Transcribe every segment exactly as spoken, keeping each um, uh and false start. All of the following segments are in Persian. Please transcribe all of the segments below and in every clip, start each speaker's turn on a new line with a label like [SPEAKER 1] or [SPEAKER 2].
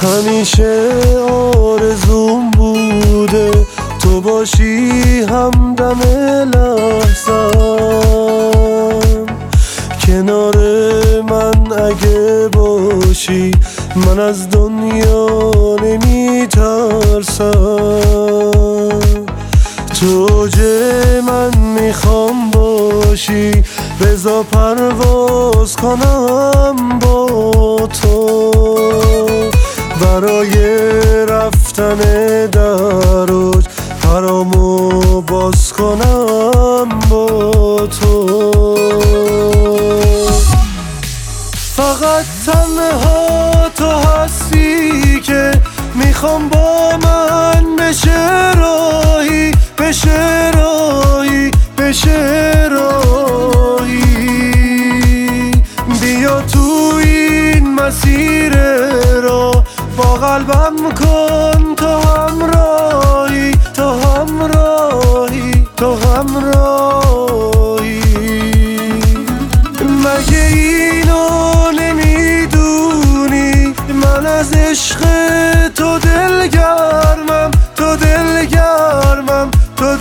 [SPEAKER 1] همیشه آرزوم بوده تو باشی همدم لحظم، کنار من اگه باشی من از دنیا نمی ترسم. تو جه من میخوام باشی بذار پرواز کنم با تو، برای رفتن در اوج پرامو باز کنم با تو. فقط تنها تو هستی که میخوام با من بشه راهی، بشه راهی، بشه راهی. بیا تو این مسیر راه با قلبم کن تو همراهی، تو همراهی، تو همراهی. مگه اینو نمیدونی من از عشق تو دلگرمم، تو دلگرمم، تو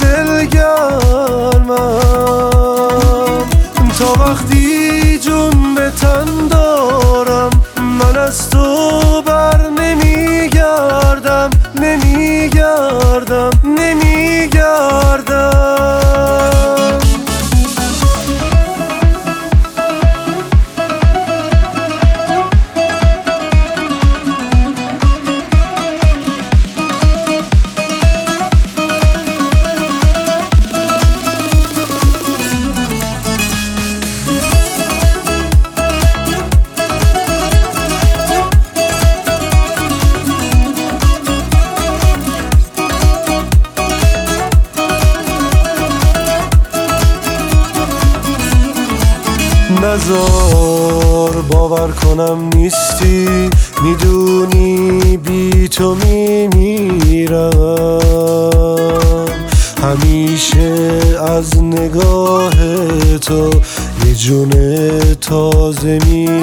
[SPEAKER 1] دلگرمم. تا وقتی جون به تن دارم من از تو بر نمیگردم، نمیگردم، نمیگردم. نزار باور کنم نیستی، میدونی بی تو میمیرم. همیشه از نگاه تو یه جون تازه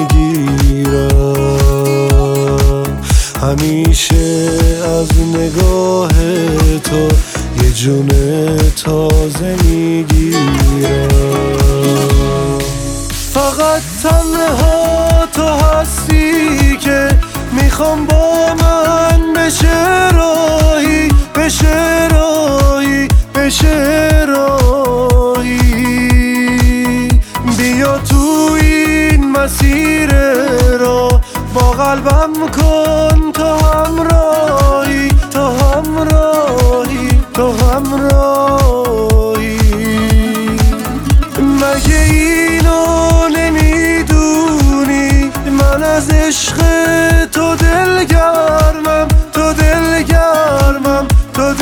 [SPEAKER 1] میگیرم، همیشه از نگاه تو یه جون تازه میگیرم. فقط تنها تو هستی که میخوام با من بشه راهی، بشه راهی، بشه راهی. بیا تو این مسیر راه با قلبم کن تو همراهی، تو همراهی، تو همراهی. مگه اینو نمیدونی من از عشق تو دلگرمم، تو دلگرمم، تو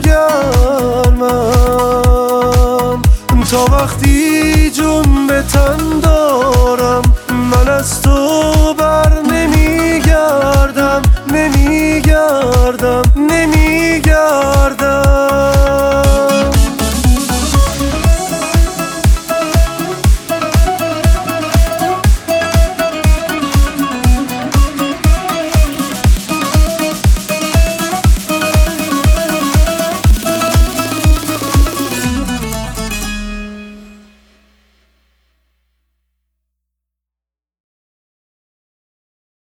[SPEAKER 1] دلگرمم. تا وقتی جون به تن دارم من از تو